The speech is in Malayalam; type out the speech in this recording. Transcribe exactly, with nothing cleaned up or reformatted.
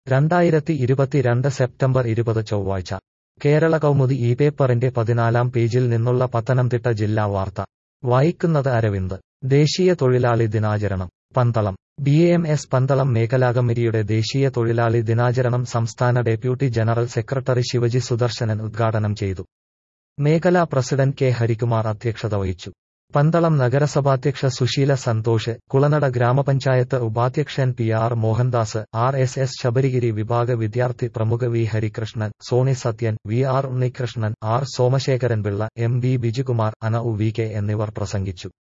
രണ്ടായിരത്തി ഇരുപത്തിരണ്ട് സെപ്റ്റംബർ ഇരുപത് ചൊവ്വാഴ്ച കേരള കൗമുദി ഈ പേപ്പറിന്റെ പതിനാലാം പേജിൽ നിന്നുള്ള പത്തനംതിട്ട ജില്ലാ വാർത്ത വായിക്കുന്നത് അരവിന്ദ്. ദേശീയ തൊഴിലാളി ദിനാചരണം Pandalam. B M S Pandalam മേഖലാ കമ്മിറ്റിയുടെ ദേശീയ തൊഴിലാളി ദിനാചരണം സംസ്ഥാന deputy general secretary Shivaji Sudarsanan ഉദ്ഘാടനം ചെയ്തു. മേഖലാ പ്രസിഡന്റ് കെ ഹരികുമാർ അധ്യക്ഷത വഹിച്ചു. പന്തളം നഗരസഭാധ്യക്ഷ സുശീല സന്തോഷ്, കുളനട ഗ്രാമപഞ്ചായത്ത് ഉപാധ്യക്ഷൻ P R Mohandas, R S S Sabarigiri വിഭാഗ വിദ്യാർത്ഥി പ്രമുഖ V Harikrishnan, Sony Sathyan, V R Unnikrishnan, R Somasekharan Pillai, M B Bijukumar, അന ഉ വി കെ എന്നിവർ പ്രസംഗിച്ചു.